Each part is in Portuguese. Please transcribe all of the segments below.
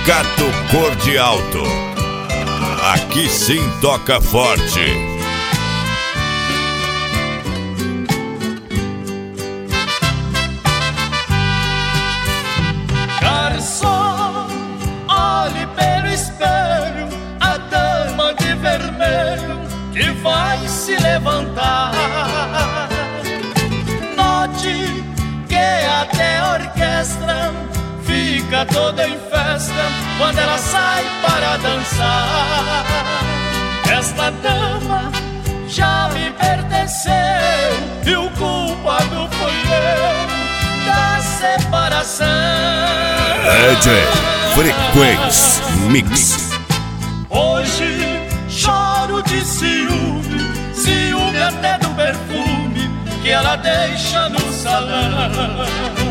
Sindicato Cor de Alto. Aqui sim toca forte. Garçom, olhe pelo espelho a dama de vermelho que vai se levantar. Note que até a orquestra fica toda em festa quando ela sai para dançar. Esta dama já me pertenceu e o culpado fui eu da separação. DJ Frequência Mix. Hoje choro de ciúme, ciúme até do perfume que ela deixa no salão.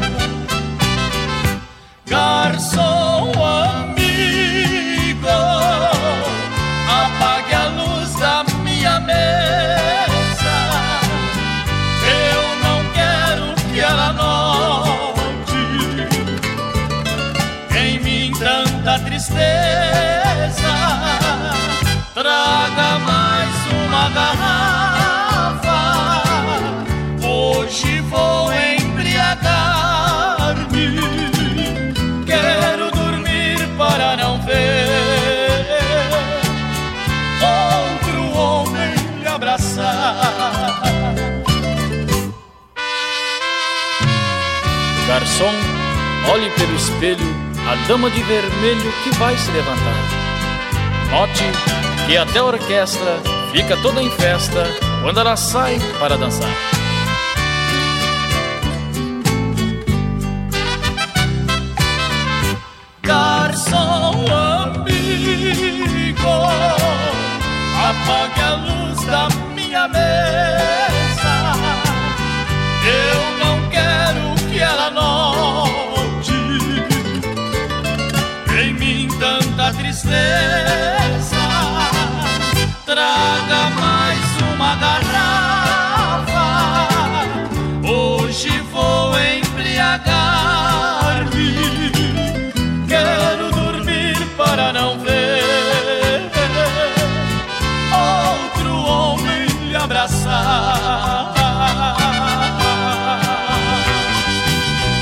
Garçom amigo, apague a luz da minha mesa. Eu não quero que ela note em mim tanta tristeza. Traga mais uma garrafa, hoje vou embriagar-me. Quero dormir para não ver outro homem me abraçar. Garçom, olhe pelo espelho a dama de vermelho que vai se levantar. Note que até a orquestra fica toda em festa quando ela sai para dançar. Garçom amigo, apague a luz da minha mesa. Eu não quero que ela note em mim tanta tristeza. Traga mais uma garrafa,